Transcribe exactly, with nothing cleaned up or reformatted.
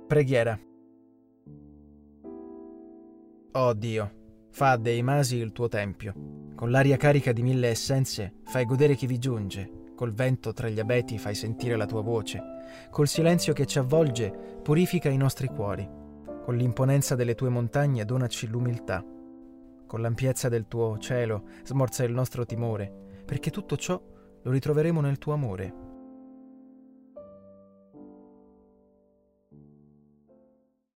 Preghiera. Oh Dio, fa dei masi il tuo tempio. Con l'aria carica di mille essenze fai godere chi vi giunge. Col vento tra gli abeti fai sentire la tua voce. Col silenzio che ci avvolge purifica i nostri cuori. Con l'imponenza delle tue montagne donaci l'umiltà. Con l'ampiezza del tuo cielo smorza il nostro timore, perché tutto ciò lo ritroveremo nel tuo amore.